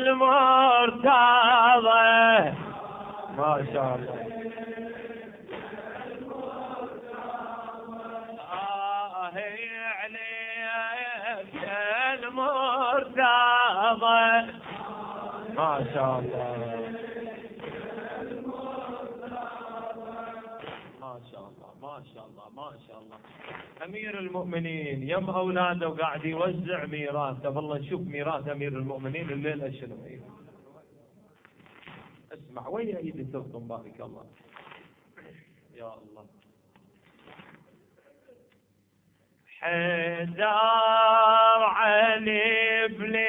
المرتضى ما شاء الله. عليك المرتضى ما شاء الله. ما شاء الله ما شاء الله ما شاء الله. أمير المؤمنين يم أولاده وقاعد يوزع ميراثه. والله نشوف ميراث أمير المؤمنين الليلة شنو. اسمع وين ايدي تلطم بارك الله. يا الله. حيدر علي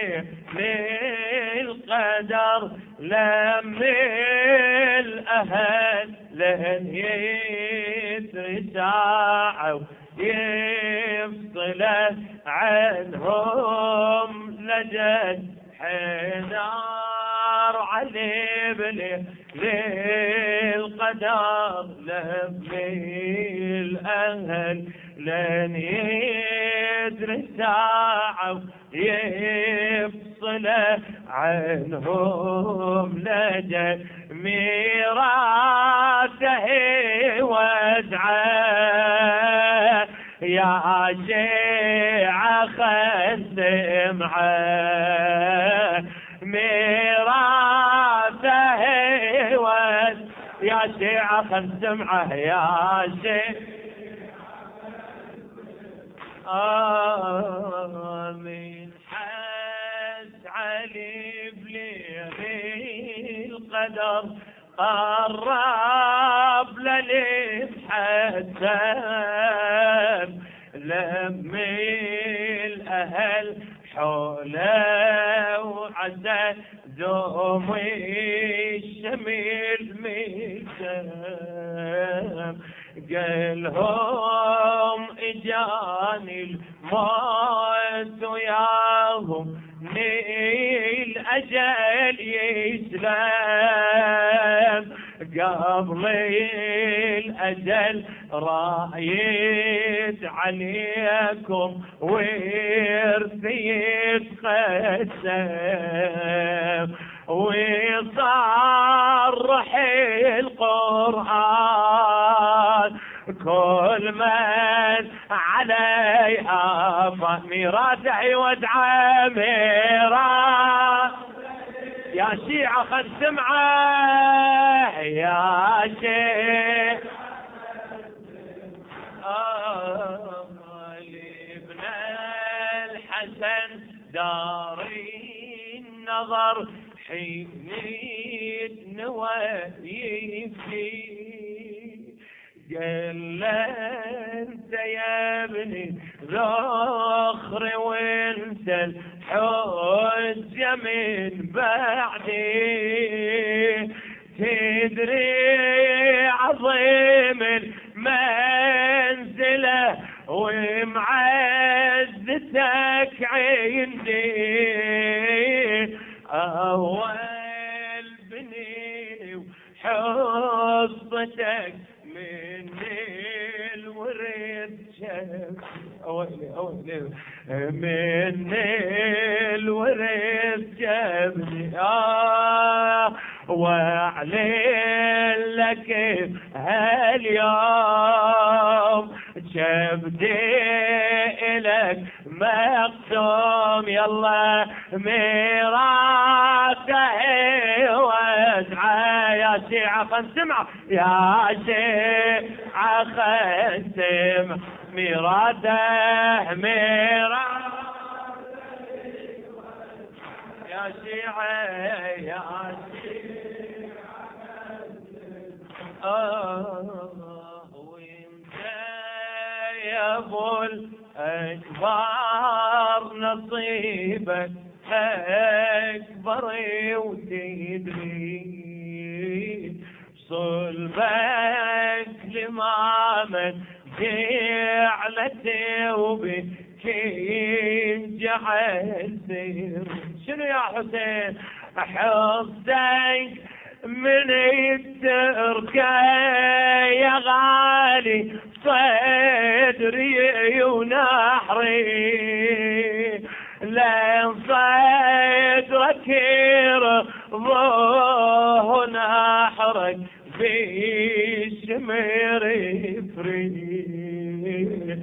بالقدر لم الأهل لهن يترساعوا يفصل عنهم لجل. حيدر علي بالقدر لم الأهل لن يدري ساعة يفصل عنهم لجل. ميراثه وزعه يا شيعة خدمعه. ميراثه يا شيعة خدمعه يا شيعة. آمين. حس علي بالقدر قرب للحسن لم الأهل حوله وعسى دوم الشميل ميسم. قالهم اجاني الموت وياهم نيل اجل يسلم. قبل الاجل رايت عليكم وارثي يتقسم. ويصرح القرآن كل من عليها ميراثه ودعا ميراث. يا شيعة خد سمعه يا شيعة. لابن الحسن داري النظر حين نوايفي. قال له انت يا ابني ذخر وانت الحجة من بعدي. تدري عظيم المنزلة ومعزتك عندي. أول بني وحصتك من الورد شاف. أويلي من الورد جابني. وأعلن لك هاليوم جبدي إلك مقسوم. يلا ميراثه وزعه يا شيعة خنسمع يا شيعة خنسمع. ميراثه ميراث يا شيعة يا وانت يا ابو الاكبر نصيبك اكبر وتدري صلبك لمامك جعلته وبكين جعل سير. شنو يا حسين حصتك من التركة يا غالي صدري ونحري. لين صدرك يرضوه نحرك بالشمر يفري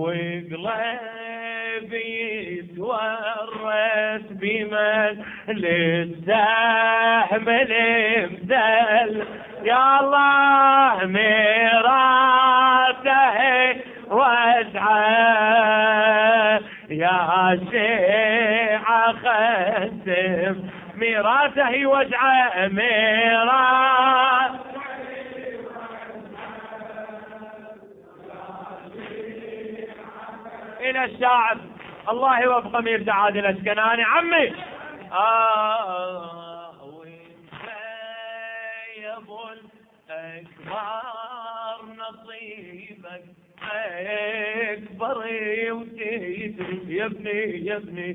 وقلبي يتورث بمن للسهم المدل يا الله ميراثه واسعه يا شيعة خسم ميراثه واسعه ميراث إلى الشاعر الله يوفق أمير سعاد الأسكناني عمي. وانت يا ابو اكبر نصيبك اكبر وتدري يا ابني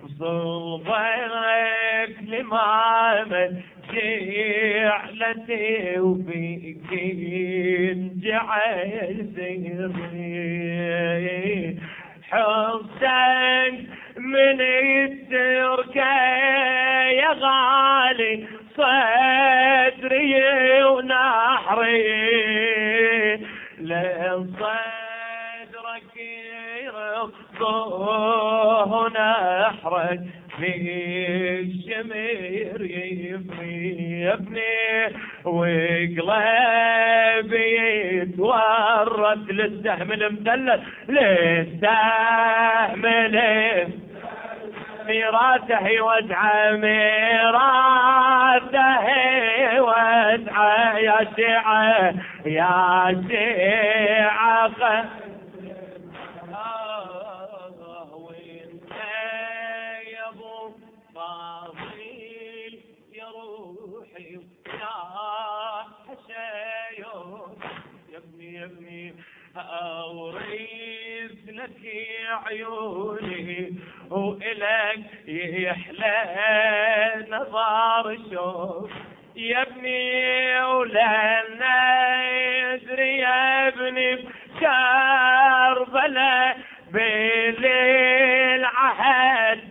وصلبك لمامن جعلتي وفيك جعل زيري حسن من التركة يا غالي صدري ونحري لين صدرك يرضوه نحرك في الشمير يفري يا ابني وقلبي يتورط للسهم المدلل للسهم ميراثه واسعه ميراثه واسعه يا شيعه يا شيعه وانت يا ابو فاضل يا روحي يا حشايو يا ابني أورث لك عيوني وإلك يحلى نظر شوف يا ابني ولنا يدري يا ابني بكربلاء بالليل عهد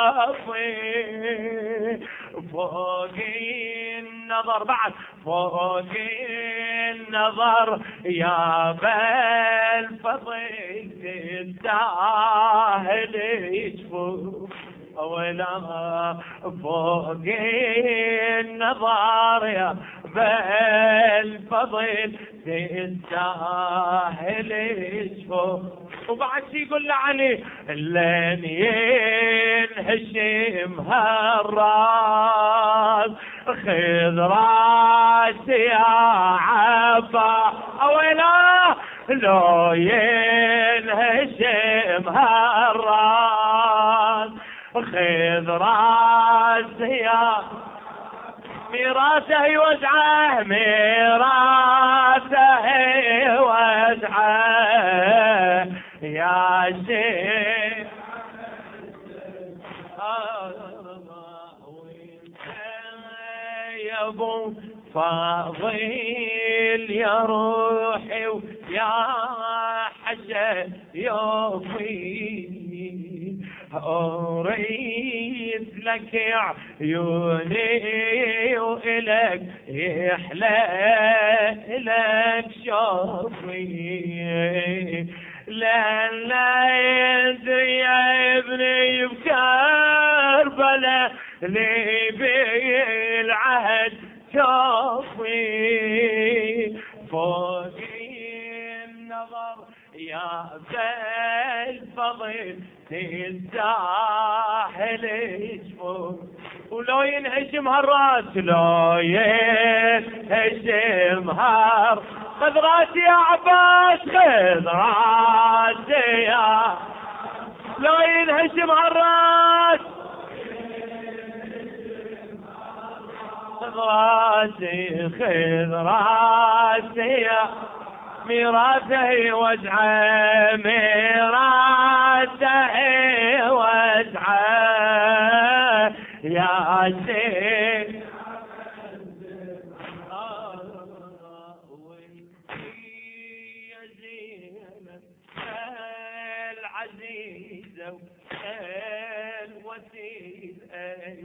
توفي فوق النظر بعد فوق النظر يا بالفضل تستاهل يشوف ولا فوق النظر يا بالفضل تستاهل يشوف وبعد شي يقول لعني لين ينهشم هالراس خذ راسي يا عفا اويلا لو ينهشم هالراس خذ راسي يا ميراثه واسعه ميراثه واسعه يا شيخ يا ابو فاضل يا روحي ويا حشا يوفي أريد لك عيوني وإلك يحلى لك شوفي لا يدري يا ابني بكربلاء لي بالعهد شوفي فوق النظر يا بالفضل تستاهل يشوف ولو ينهشم هالراس لو ينهشم هالراس خذ راسي يا عباس خذ راسي يا لو ينهشم هالراس خذ راسي خذ راسي يا ميراثه واسعه ميراثه واسعه يا شيخ العزيزة والوسيلة.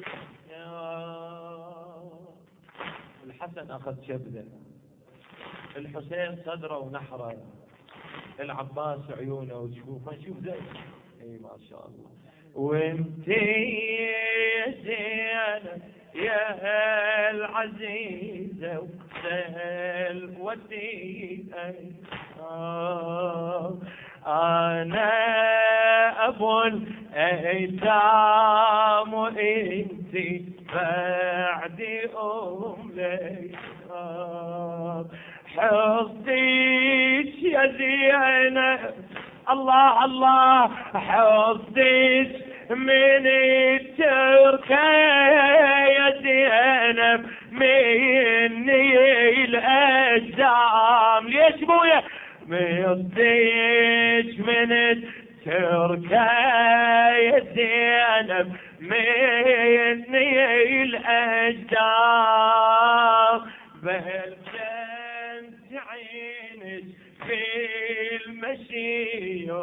الحسن أخذ شبذة، الحسين صدره ونحره، العباس عيونه وشوفه، شوف زي اي ما شاء الله. وانت يا زينب يا العزيزة والوسيلة، أنا أبو الأيتام وإنت بعدي أمي، حفظيك يا زينب الله الله، حفظيك من التركة يا زينب مني الأجدام. ليش بويا حفظيك من التركة يا زينب مني الأجدام، بهالجنت عينك في المشي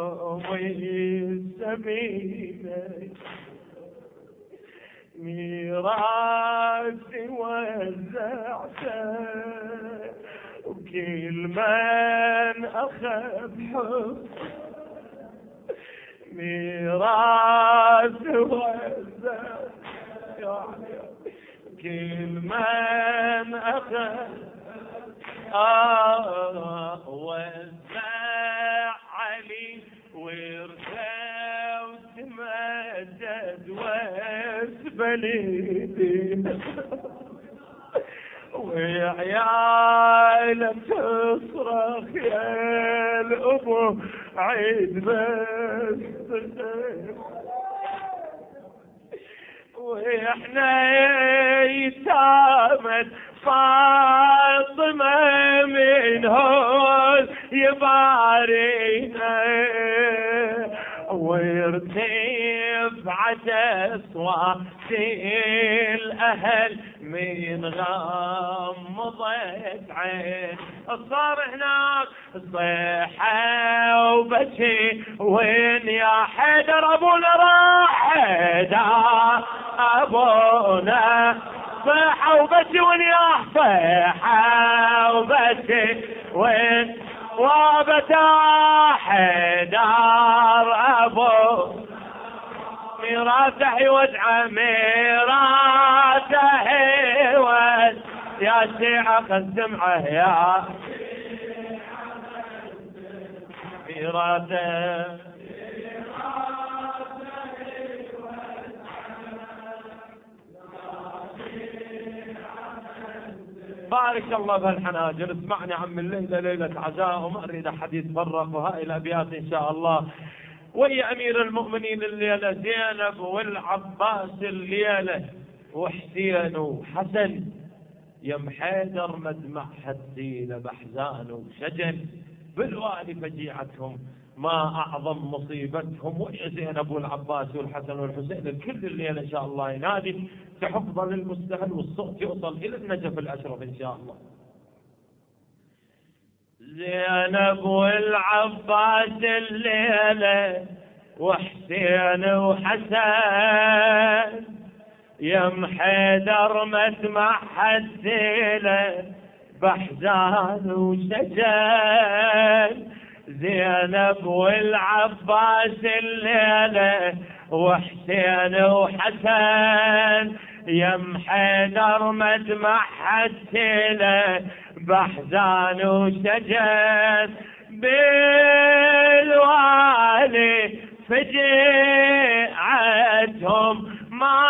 والسبيل، ميراثي وزعته وكل من أخذ حب، ميراثي وزعته كل من أخذ وزع علي ورثه وتمدد واسبليدي، وعياله تصرخ يا الأبو عيد بس، واحنا يتامى فاطمة من هون يبارينا، وارتفعت أصوات الأهل من غمضت عين، صار هناك صيحة وبكي، وين يا حيدر أبونا راح، حيدر أبونا صيحة وبكي، وين يا صيحة وبكي، وين وابتا حيدر أبو ميراثه يوزع، ميراثه يوزع يا شيعة خذ دمعه يا ميراثه. بارك الله بهالحناجر. اسمعني عم الليلة ليلة عزاء وما اريد احد يتفرق، وهاي الابيات ان شاء الله. ويا امير المؤمنين الليلة زينب والعباس الليلة وحسين وحسن، يم حيدر مدمع حسين بحزان وشجن، بالوالي فجيعتهم ما اعظم مصيبتهم. ويا زينب والعباس والحسن والحسين الكل الليلة ان شاء الله ينادي تحفظ للمستهل والصوت يوصل الى النجف الاشرف ان شاء الله. زينب والعباس الليلة وحسين وحسن، يم حيدر مدمع حسيله بحزان وشجن، زينب والعباس الليلة وحسين وحسن، يم حيدر مدمع حسيله بحزان وشجن، بالوالي فجيعتهم ما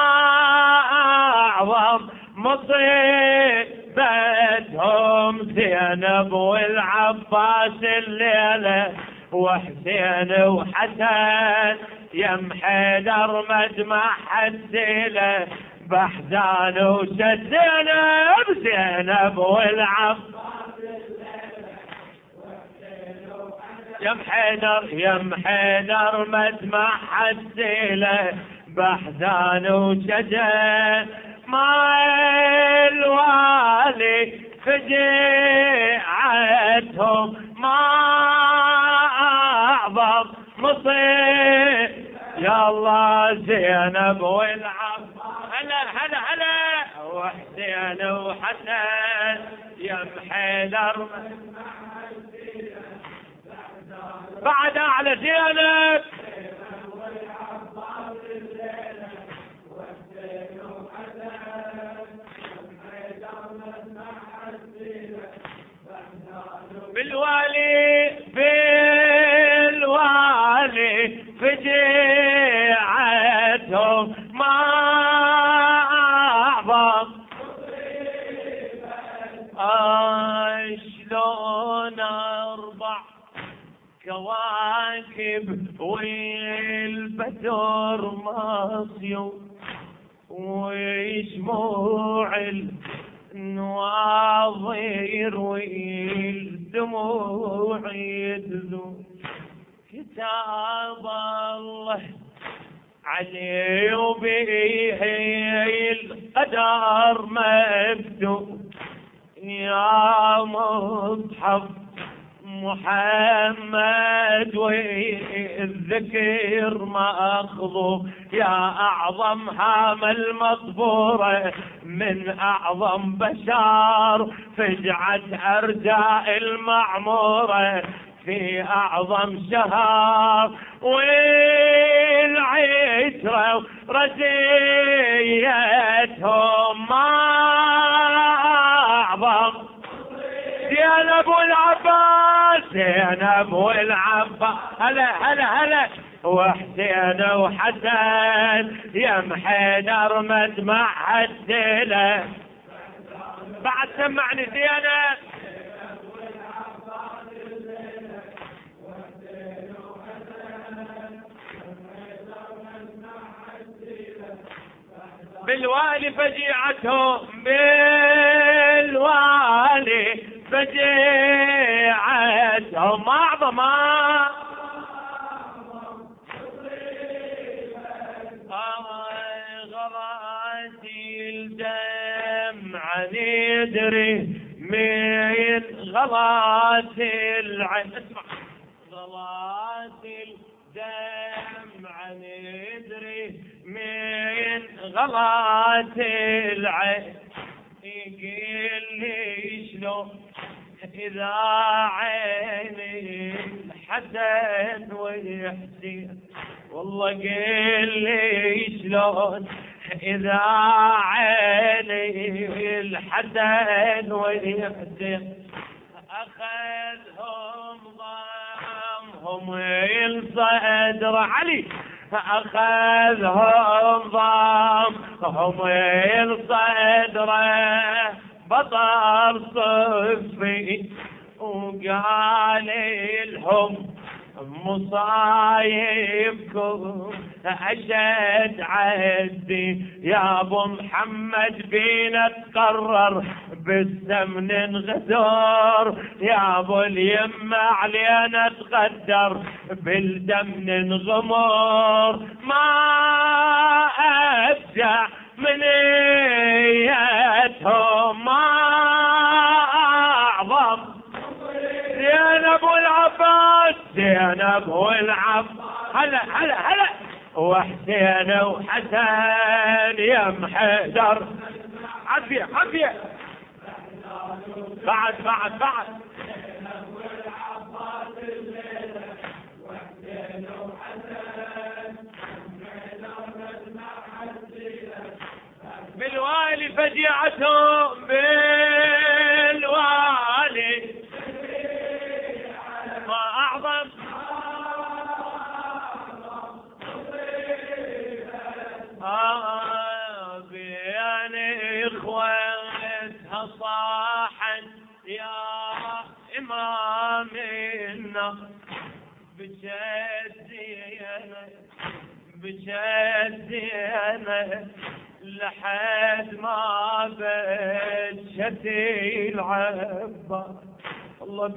أعظم مصيبتهم. زينب والعباس الليلة وحسين وحسن، يم حيدر مدمع حسيله بحزان وشجن، زينب والعباس يم حيدر مدمع حسيله بحزان وشجن، ما الوالي فجيعتهم ما أعظم مصير يا الله زينب والعباس هلا هلا هلا وحسين وحسن يا محيدر بعد على زينب بالوالي فجيعتهم ما أعظم شلون أربع كواكب والبدر مصيو وشموع النواظر والدموع يدلو كتاب الله علي وبيه القدر مكتوب يا مصحف محمد والذكر مأخذه يا أعظم هام المطبورة من أعظم بشار فجعت أرجاء المعمورة في أعظم شهر والعشرة رزيتهم ما أعظم زينب والعباس زينب والعباس هلا هلا هلا وحسين وحسن يا محيدر مدمع الدلة بعد سمعني زينب بالوالي فجيعتهم بالوالي فجيعتهم أعظم غلاتي الدمع ندري من غلاتي العين اسمع غلاتي الدمع ندري من غلاتي العين يقول لي شلون إذا عيني الحسن ويحسين والله قل لي شلون إذا عيني الحسن ويحسين أخذهم ضمهم الصدر علي أخذهم ضمهم الصدر بطر صفي وقال لهم مصايبكم أشد عدي يا أبو محمد بينا تقرر بالسمن انغدر يا أبو اليمة علينا تقدر بالدم ننغمر ما أفجع من ايتهم ما أعظم زينب والعباس زينب والعباس هلا هلا هلا وحسين وحسن يا محيدر عافية عافية بعد بالوالي فجيعتهم بالوالي ما أعظم بين إخوتها صاحا يا إمامنا بجدينا لحد ما بجتي العباس الله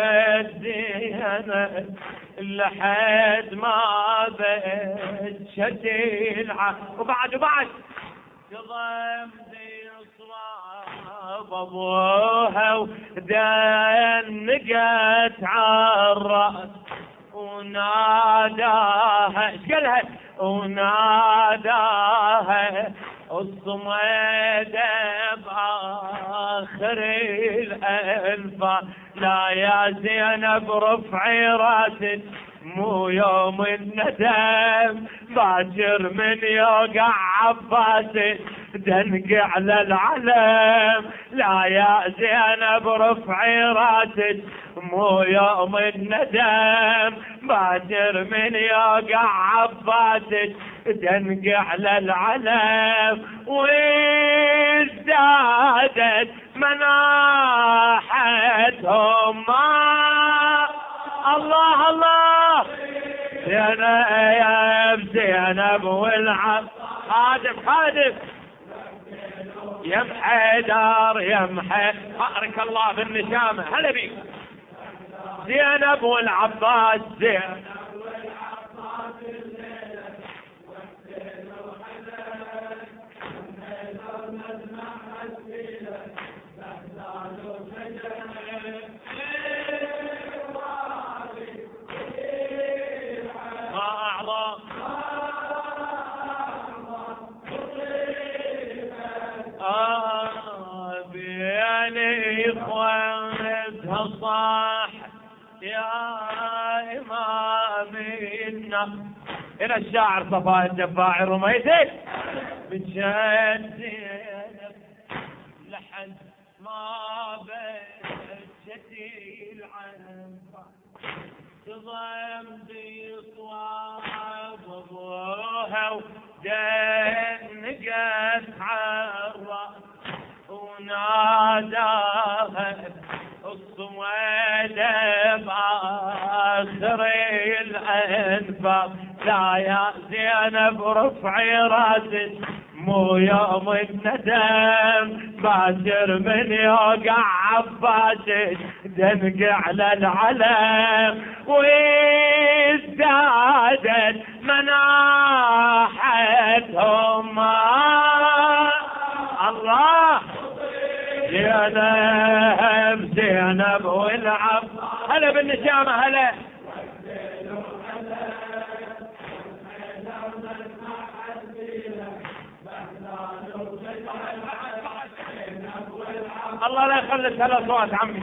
بجدينا لحد ما بجتي العباس وبعد قضم ذي صواب ابوها ودنقت عالراس وناداها ايش قالها؟ وناداها الصمد بآخر الأنفاس لا يا زينب رفعي راسك مو يوم الندم باكر من يوقع عباسك دنق على العلم لا يا زينب رفعي راسك مو يوم الندم باكر من يوقع عباسك دنق على العلم وازدادت مناحتهم الله الله زينب زينب والعب خادم يا محيدر يا بارك الله بالنشامة هلا بيك زينب والعباس زينب بيني اخوانتها صاح يا امامنا الى الشاعر صفاء الجباعي رميتك بتشد زينب لحد ما بجتي العنفة تضم بصواب ابوها ودنقت عالراس وناداها الصمد بآخر الأنفاس لا يا زينب رفعي راسك مو يوم الندم باكر من يوقع عباسك دنق على العلم وازدادت مناحتهم الله زينب زينب والعب هلا بالنشامة هلا الله لا يخلي ثلاث صوت عمي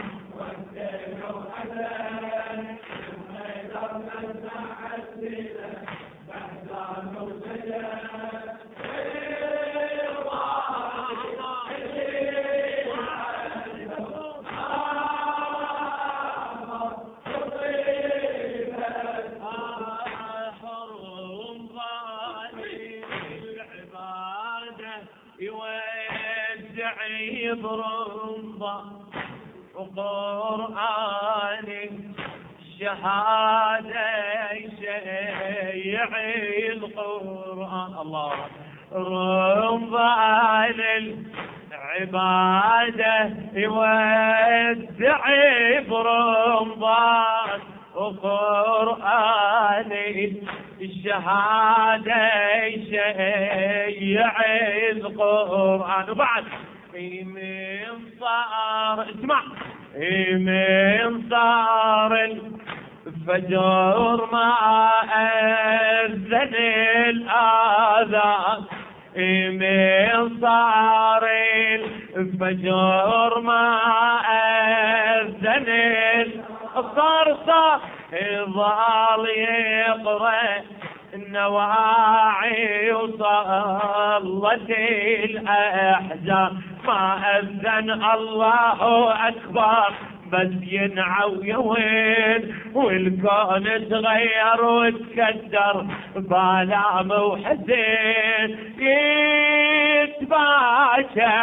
يودعي برمضة وقرآن الشهادة يشيعي القرآن الله رمضان العبادة يودعي برمضان وقرآن الشهادة يشيعي القرآن وبعد من صار اسمع من صار الفجر ما أذن الآذان من صار الفجر ما أذن صار ظل يقرأ النواعي وصلت الأحزاب ما أذن الله أكبر بس ينعو يوين والكون تغير وتكدر ظلام وحزين يتباشى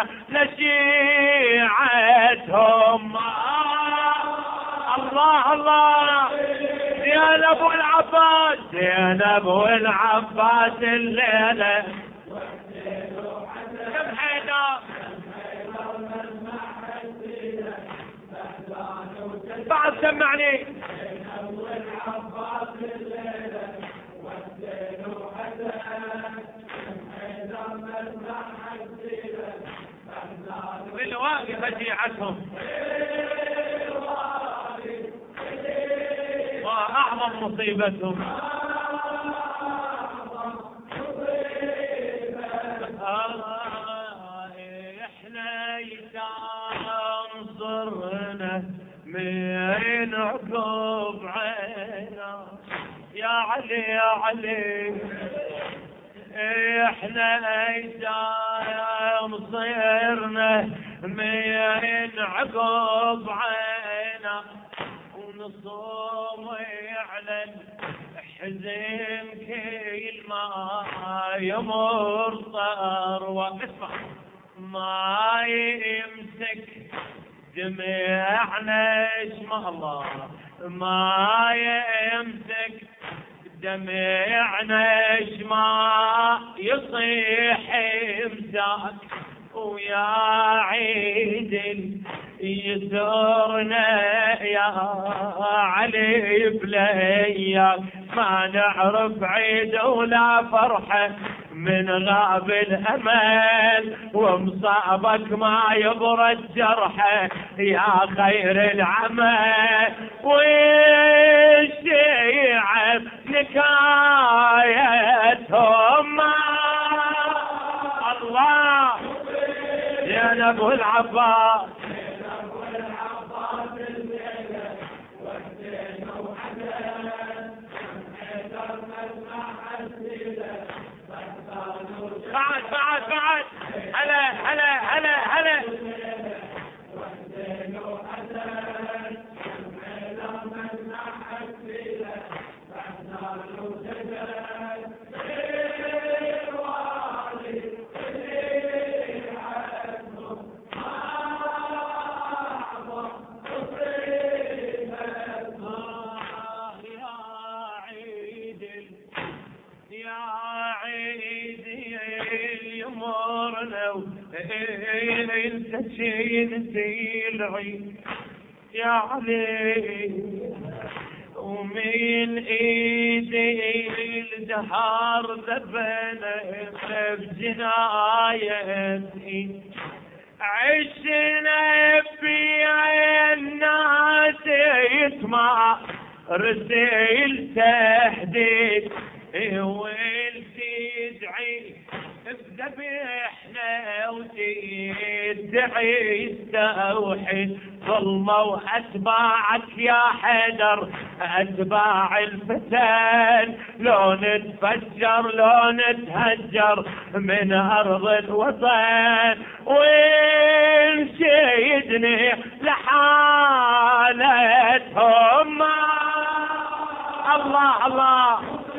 لشيعتهم الله الله زينب والعباس زينب والعباس الليلة كم حيدر بعد سمعني زينب والعباس الليلة واللي واقف شيعتهم أعظم أعظم مصيبة. احنا يتام صرنا من عقب عينا يا علي يا علي. احنا يتام صرنا من عقب عينا ونصوم على الحزن كل ما يمر طروة ما يمسك دمعنا اسم الله ما يمسك دمعنا ما يصيح امساك ويا عيد يسرنا يا علي بلياك ما نعرف عيد ولا فرحة من غاب الأمل ومصابك ما يبرد جرحه يا خير العمل والشيعة نكايتهم الله يا أبو العباس بعد هلا يا علي ومن ايدي الدهر ذبنا بجنايتي عشنا في الناس يسمع رسيل تهديد والتدعي بذبحنا وتدعي التوحيد ظلمة وأتباعك يا حيدر أتباع الفتن لو نتفجر لو نتهجر من أرض الوطن ونشيدني لحالتهم الله الله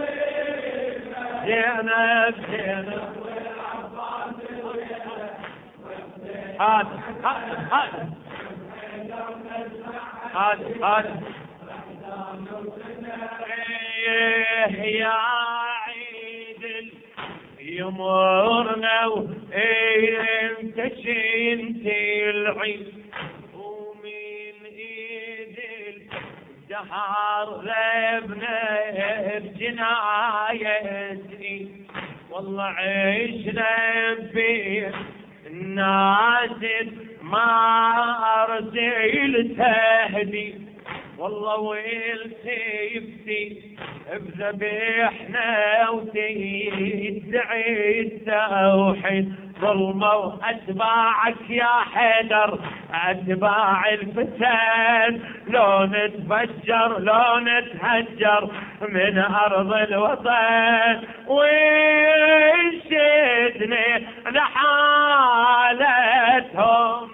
زينب هات يا عيد يمرنا وانت شنتي العيد ومن ايد الدهر لبنا بجنايتي والله عشنا بيه الناس ما ارسل تهدي والله والسيفتي بذبحنا وتدعي التوحيد ظلمة واتباعك يا حيدر اتباع الفتن لو نتفجر لو نتهجر من ارض الوطن وانشدني لحالتهم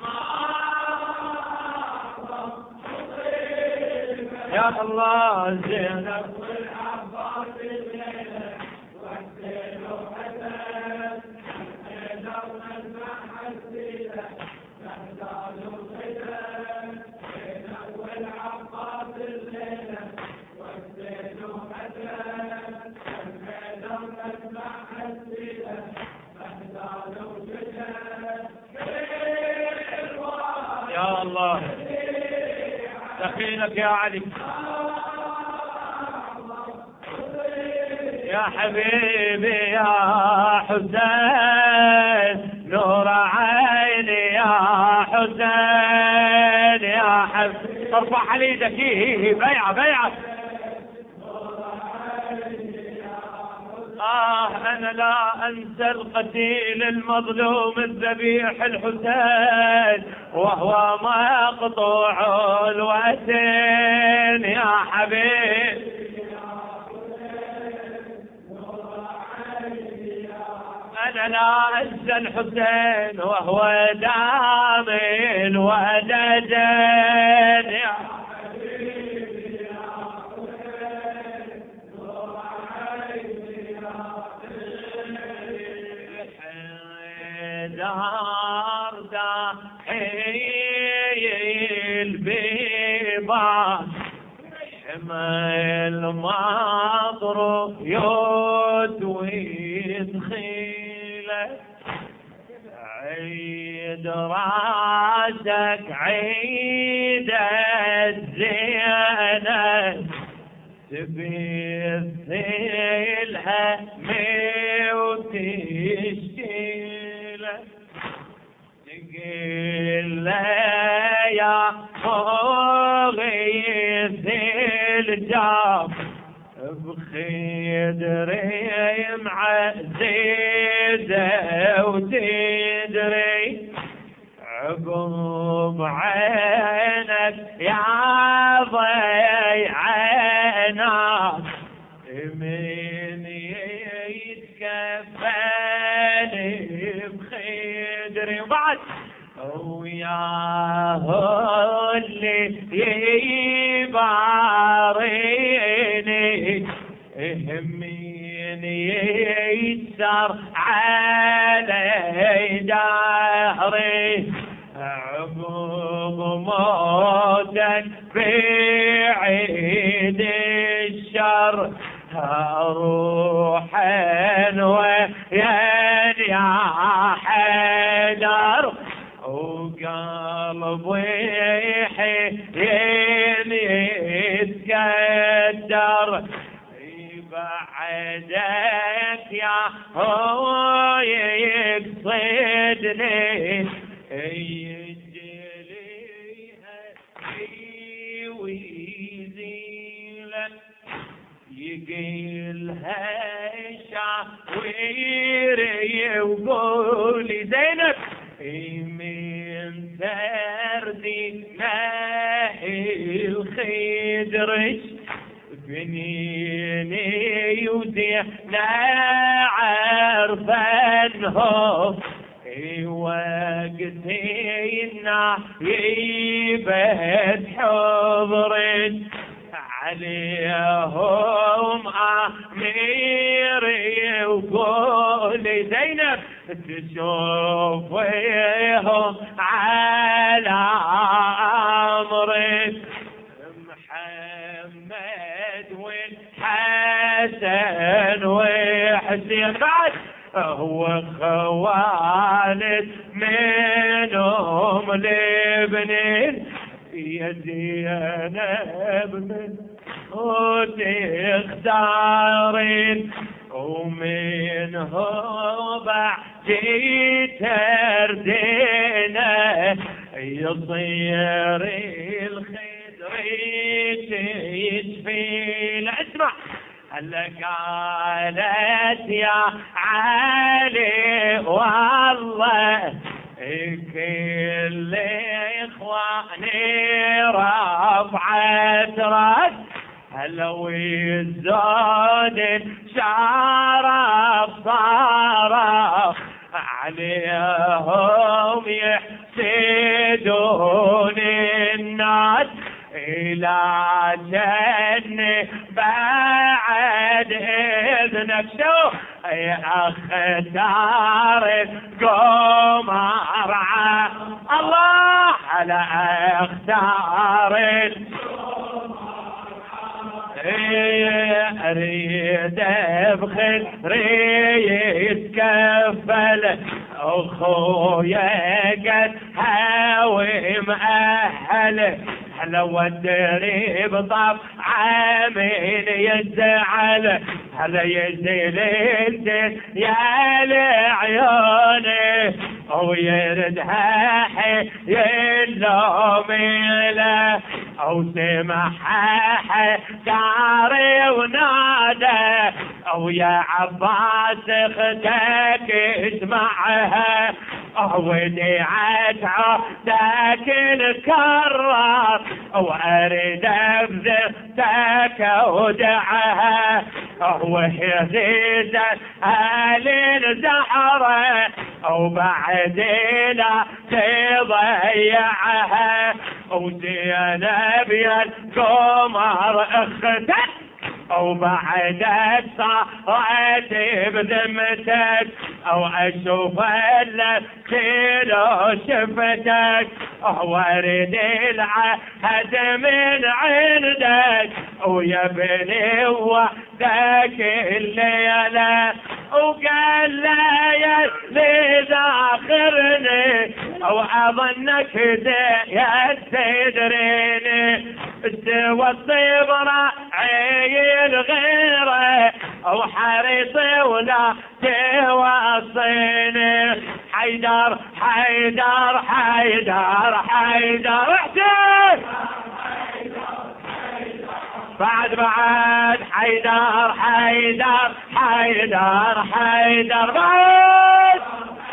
يا الله زينب والعباس الليلة وحسين وحسن حيدر نسمع حسيلة نحتاج الختان زينب والعباس الليلة وحسين وحسن حيدر نسمع حسيلة نحتاج الختان يا الله دخيلك يا علي يا حبيبي يا حسين نور عيني يا حسين يا حبيبي ارفع على ايدك بيعه أنا لا أنسى القتيل المظلوم الذبيح الحسين وهو مقطوع الوتين يا حبيب. أنا لا أنسى الحسين وهو دامي الوددين يا حبيبي يا حسين حيدر داحيل بيبان حمل مطر يدخيله عيد راسك عيد الزينة تبثلها وتشكيله تقول يا غيث الجاب بخدري معززة وتدري عقب عينك يا ضيعنا من يتكفاني بخدري وبعد وياه اللي يباريني مين يسر علي دهري عقب موتك بعيد الشر اروح وين يا حيدر وقلبي حين يتقدر بعدك يا هو يقصدني يجليها ويزيلك يقيلها شاويري وقولي زينب من تردي ناهي الخدرش بنيني ودينا عرفانهم وقتينا يبد حضرت عليهم أميري وقولي زينب تشوفيهم على أمرك محمد والحسن وحسين بعد هو خوالد منهم لبنين يا زينب من وتختارين ومنه بعدي تردينا يصير الخدر يشفي اسمع هلا قالت يا علي والله كل اخواني رفعت راس لو الزود شرف صارف عليهم يحسدون الناس إلى جنة بعد إذنك شو يا اختار قوم أرعى الله على اختار اريد ابخل ريد كفل اخويا قد هاوي مأهل لو الدريب طاف عامل يزعل هذا يزيل يا لعيوني ويردها حي اللوم له او سمحها حكاري ونادى ويا عباس اختك اسمعها وديعت عهدك الكرار واريد بذفتك اودعها وهي زيزة آل الزهرة وبعدين تضيعها وزينب يا القمر اختك وبعدك صارت بذمتك او اشوف لو شفتك وارد العهد من عندك ويا بني وحدك الليلة وقال لا يا ذاخرني واظنك يا تدريني استوى الصبرة عين غيره وحريصي ولا توصيني حيدر حيدر حيدر حيدر احسن بعد حيدر حيدر حيدر حيدر بعد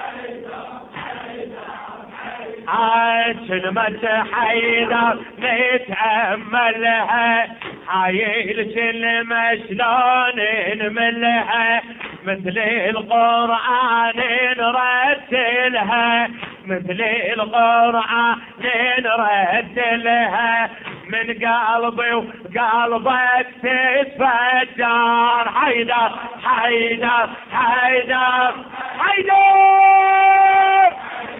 كلمة حيدر نتأملها حايل كلمة شلون نملها مثل القرآن نرتلها مثل القرآن نرتلها من قلبي وقلبك تتفجر حيدر حيدر حيدر حيدر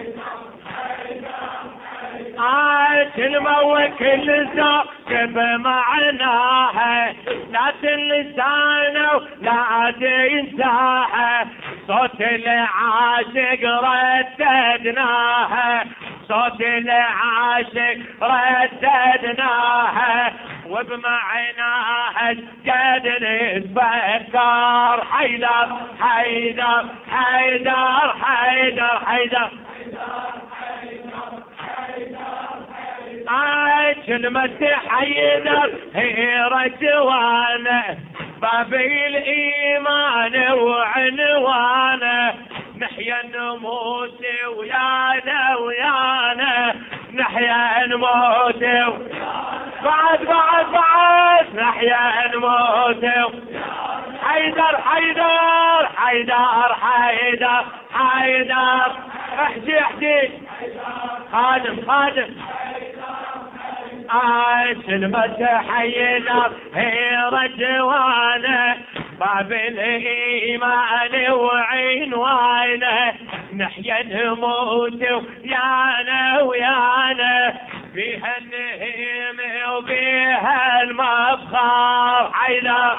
كلمة وكل زوجة بمعناها لا تنسانا ولا تنساها صوت العاشق رددناها صوت العاشق رددناها وبمعناها قد نتفكر حيدر حيدر حيدر حيدر حيدر كلمة حيدر هي رجوانه باب الإيمان وعنوانه نحيا نموت ويانا ويانا نحيا نموت بعد نحيا نموت حيدر حيدر حيدر حيدر حيدر احجي خادم كلمة حيدر هي رجوانه باب الإيمان وعنوانه نحيا نموت ويانا ويانا فيها النهيم وبيها المفخر حيدر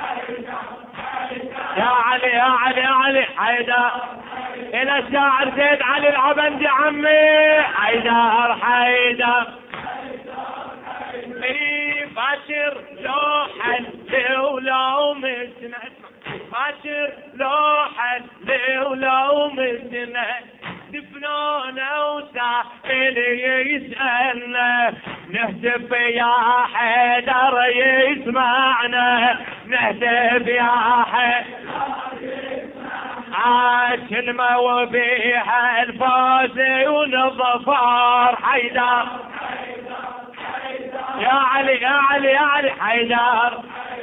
يا علي يا علي يا علي حيدر الى الشاعر زيد علي العبندي عمي حيدر حيدر باشر لو حل ولو مسنا باشر لو حل ولو مسنا دفنونا وسائل يسألنا نهتف يا حيدر يسمعنا نهتف يا حيدر كلمة وبيها الفوز ونظفار حيدر يا علي يا علي يا علي حيدر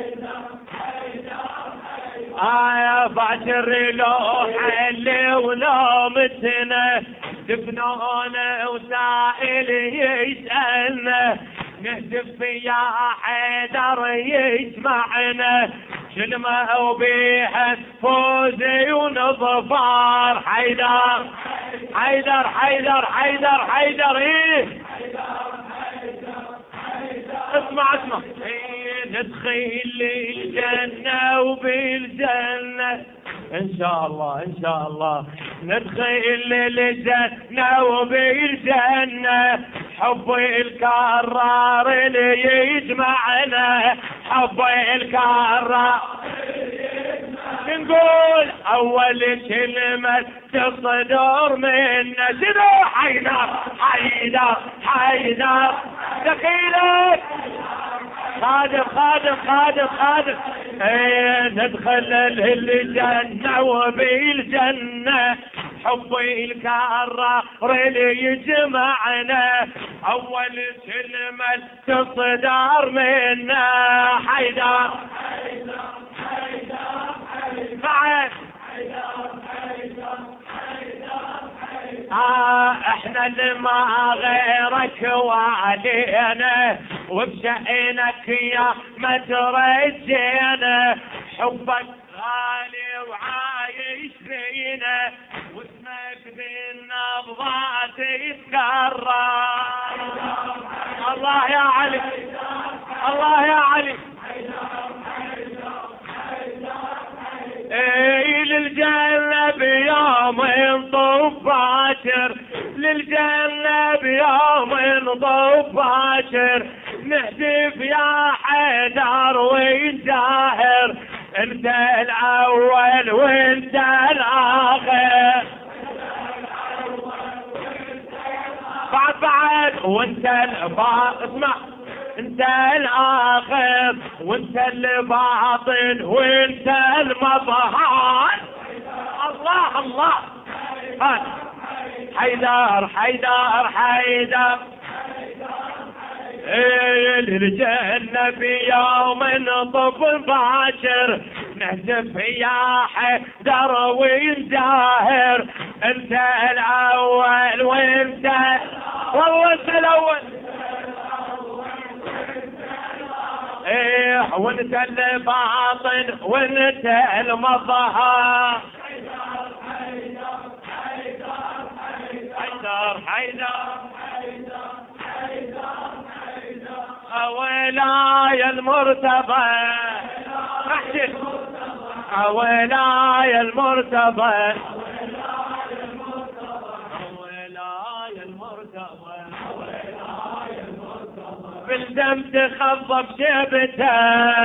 باشر لو حل ولو متنا دفنونا وسائل يسألنا نهتف يا حيدر يسمعنا كلمة وبيها فوزي ونظفار حيدر حيدر حيدر حيدر حيدر ايه اسمع ندخل الجنة وبالجنة ان شاء الله ان شاء الله ندخل الجنة وبالجنة حب الكرار اللي يجمعنا حب الكرار نقول اول كلمة تصدر منا شنو حيدر حيدر حيدر دخيلك خادم ندخل الجنة وبالجنة حبي الكرار اللي يجمعنا اول كلمة تصدر منا حيدر بعد احنا اللي ما غيرك وعلينا وبشأنك يا ما ترجينا حبك غالي وعايش فينا واسمك بالنبضات يتكرر الله يا علي الله يا علي للجنة بيوم نطوف باشر للجنة بيوم نطوف باشر نهتف يا حيدر ونجاهر انت الاول وانت الاخر بعد وانت اسمع انت الاخر وانت الباطن وانت المظهر الله الله حيدر حيدر حيدر للجنة بيوم نطف باشر نهتف يا حيدر ونزاهر انت الاول وانت والله انت الاول وانت الباطن وانت المظهر حيدر حيدر ولاي المرتضى احسن ولاي المرتضى ولاي المرتضى بالدم تخضب شبته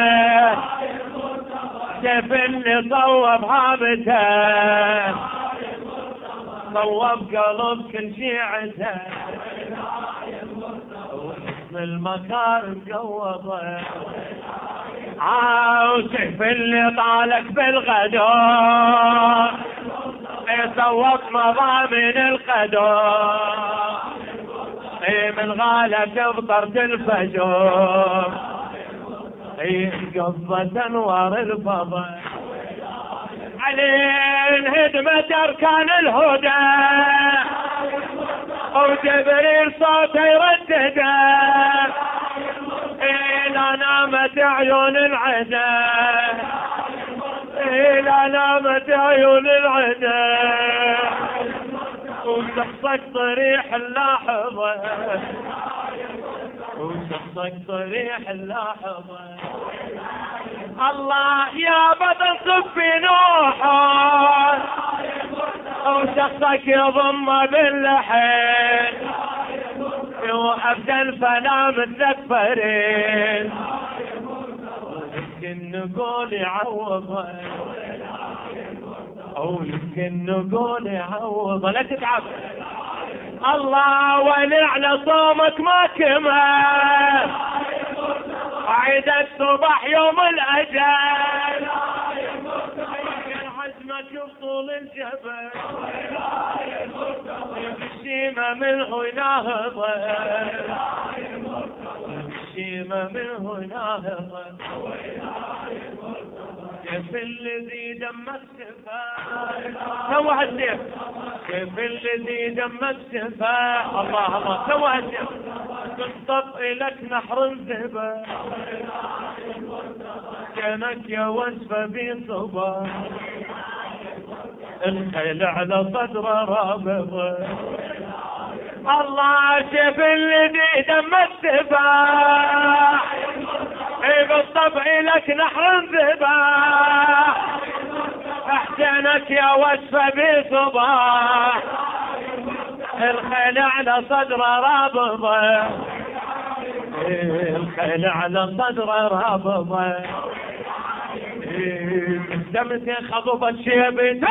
شف اللي صوب هابته صوب قلب كل شيعته واسم المكارم قوضه وشف اللي طالك بالغدار صوت مضامن القدر من غالة تفطرت الفجر قصة انوار الفضل علين هدمة اركان الهدى وجبريل صوته يردده لا نامت عيون العدا لا نامت عيون العدا وشخصك صريح اللاحظة وشخصك صريح اللاحظة الله يا بدن صفي نوحا وشخصك يضم باللحين وابدا فلا متذكرين يمكن نقول يعوضه او يمكن نقول يعوضه لا تتعب الله ولعلى صومك ما كمل عيد الصبح يوم الاجل حجمك بطول الجبل الشيمة منه نهضة الشيمة منه نهضة كيف الذي دمك شفاه سوى هالسيف كيف الذي دمك شفاه الله الله سوى هالسيف تنطف إلك نحر الذبا كانك يا وجبة بصبا الخيل على صدر رابض الله كيف الذي دمك شفاه بالطبع لك نحر الذباح احسنك يا وجفة بصباح الخيل على صدر رابضة الخيل على صدر رابضة دمتي خضبت شيبتك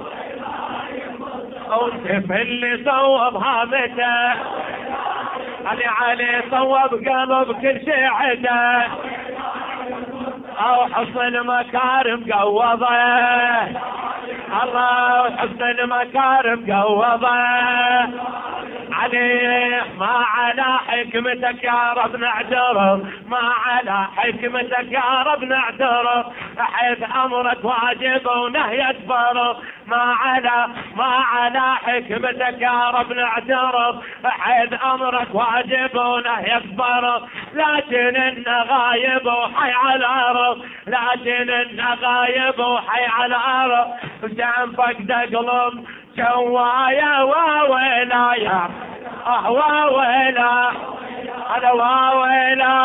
او كيف اللي صوب هامته علي صوب قلب كل شيعته أو حسن مكارم قوضه الله حسن مكارم قوضه عليه ما على حكمتك يا رب نعترف ما على حكمتك يا رب نعترف حيث أمرك واجب ونهيك فرض ما على حكمتك يا رب نعترف حيث أمرك واجب ونهيك فرض لكن إن غايب وحي على الأرض لكن إن غايب وحي على الأرض وشام فقد قلب شوايا وويلايا واويلا هذا واويلا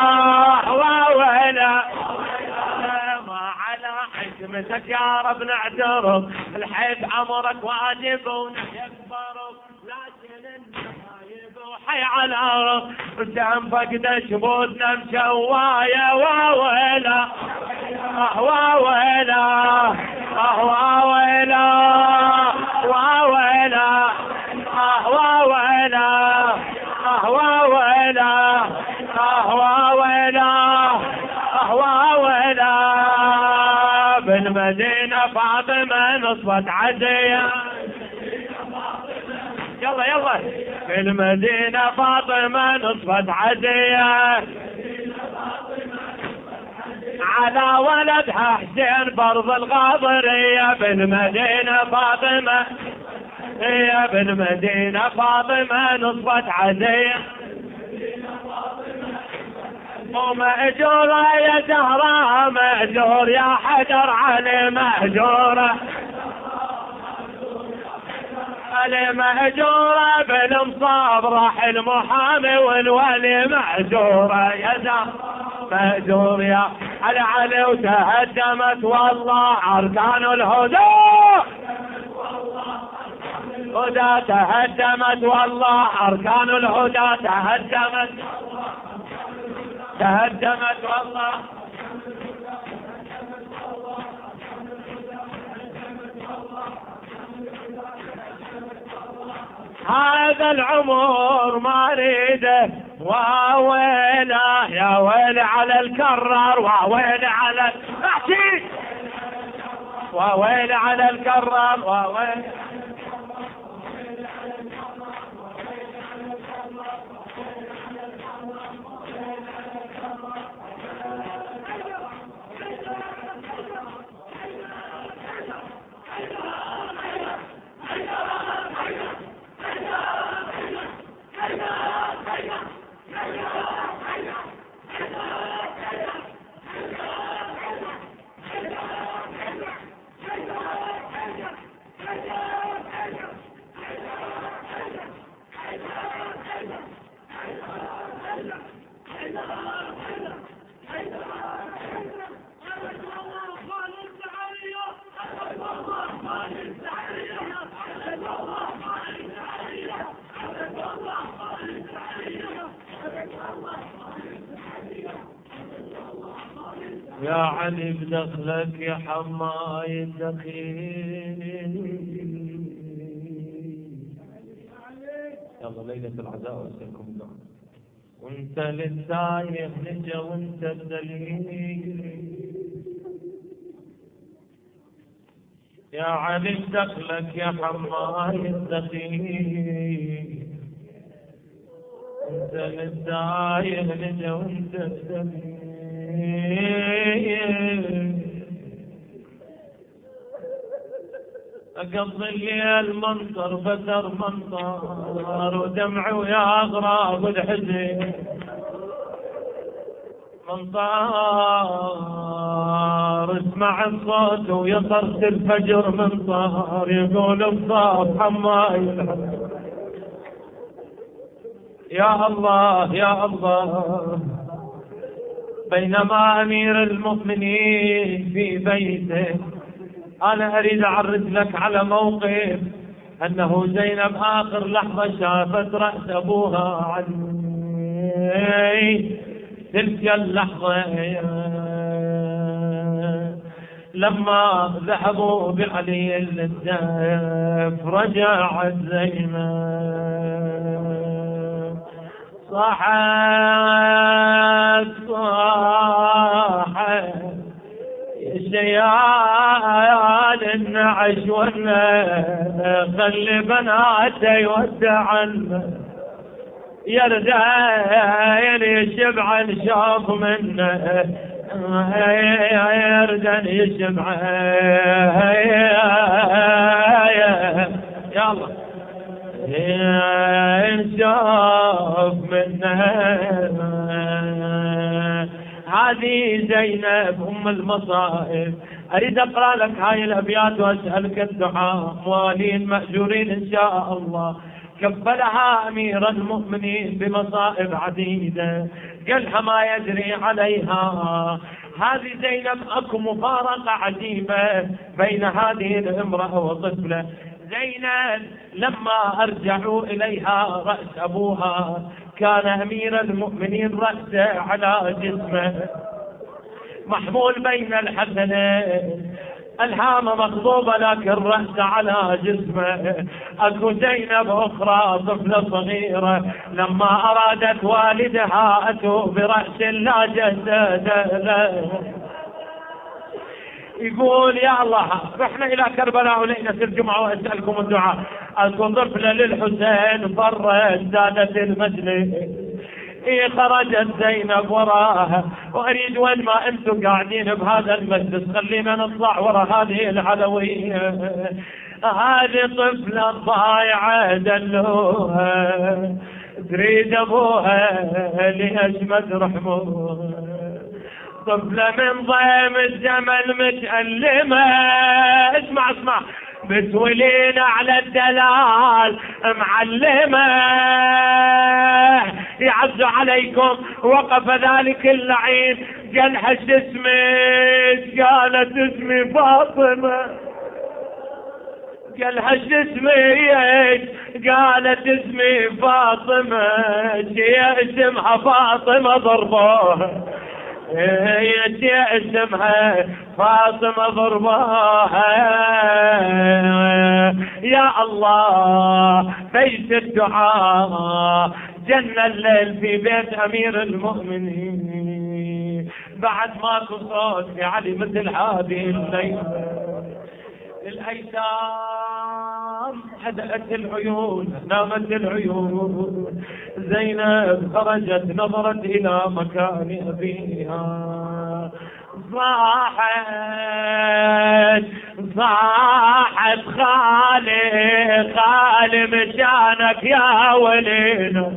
ما على حكمتك يا رب نعترف الحيث امرك واجب ونهيك فرض لكن النهايب وحي على الارض وسام فقد شبودنا مشوايا واويلا واويلا واويلا واويلا واويلا واويلا واويلا واويلا بالمدينة فاطمة نصبت عزية يلا يلا بالمدينة فاطمة نصبت عزية على ولدها حسين برض الغاضرية بالمدينة فاطمة يا بالمدينة فاطمة نصبت عزية ومأجورة يا زهراء مأجور يا حجر علي مأجورة علي مأجورة بالمصاب راح المحامي والولي مأجورة يا زهراء مأجور يا علي وتهدمت والله أركان الهدى هدى تهدمت والله أركان الهدى تهدمت والله هذا العمر ما ريده واويله يا ويل على الكرر واويل على احكي واويل على الكرر واويل يا علي بدخلك يا حماي الدخيل يلا ليلة العزاء واسألكم الله وانت للسايق نجا وانت الدليل يا علي بدخلك يا حماي الدخيل انت للسايق نجا وانت الدليل أقضي الليل منطر بدر منطر ودمع ويا أغراض الحزن منطر اسمع الصوت ويطرس الفجر منطر يقول بصوت حماي يا الله يا الله بينما أمير المؤمنين في بيته أنا أريد أعرض لك على موقف أنه زينب آخر لحظة شافت رأس أبوها علي تلك اللحظة لما ذهبوا بعلي للدف رجعت زينب صاحت السيال النعش خلي بناته يودعن يردان يشبع الشوق منه يردان يشبع يلا نشوف منه. هذه زينب أم المصائب. أريد أقرأ لك هاي الأبيات وأسألك الدعاء. موالين مأجورين إن شاء الله. كفلها أمير المؤمنين بمصائب عديدة قلها ما يدري عليها. هذه زينب أكو مفارقة عجيبة بين هذه الامرأة وطفلة. زينب لما أرجعوا إليها رأس أبوها كان أمير المؤمنين رأسه على جسمه محمول بين الحسنين، الهامة مخضوبة لكن رأسه على جسمه. أكو زينب أخرى طفلة صغيرة لما أرادت والدها أتوا برأس لا جسد له. يقول يا الله رحنا إلى كربلاء وليلة الجمعة وأسألكم الدعاء. أكو طفلة للحسين فرت زادت المجلس. خرجت زينب وراها وأريد وين ما أنتم قاعدين بهذا المجلس خلينا نطلع ورا هذه العلوية. هذه طفلة ضايعة دلوها تريد أبوها ليش ما ترحموها. طفلة من ضيم الزمن متألمة اسمع بتولين على الدلال معلمة. يعز عليكم وقف ذلك اللعين قالها شو اسمك؟ قالت اسمي فاطمة. قالها شو اسمك؟ قالت اسمي فاطمة. يا اسمها فاطمة ضربوها هي اسمها فاطمة ضربوها. يا الله بيت الدعاء جنة الليل في بيت أمير المؤمنين. بعد ماكو صوت في علي مثل هذه الليلة. الأيتام هدأت العيون نامت العيون. زينب خرجت نظرت إلى مكان أبيها. صاحت خالي مشانك يا ولينا.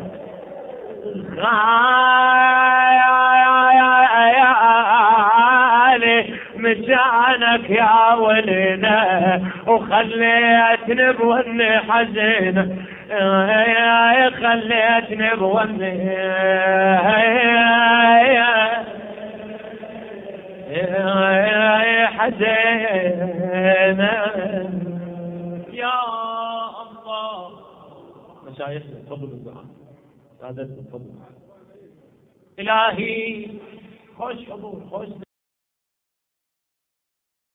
مشانك يا ولينا وخليتني بوني حزينة. خليتني بوني حزينة. يا الله مشايخنا تفضلوا الدعاء سادتنا تفضلوا. إلهي خوش حضور خوش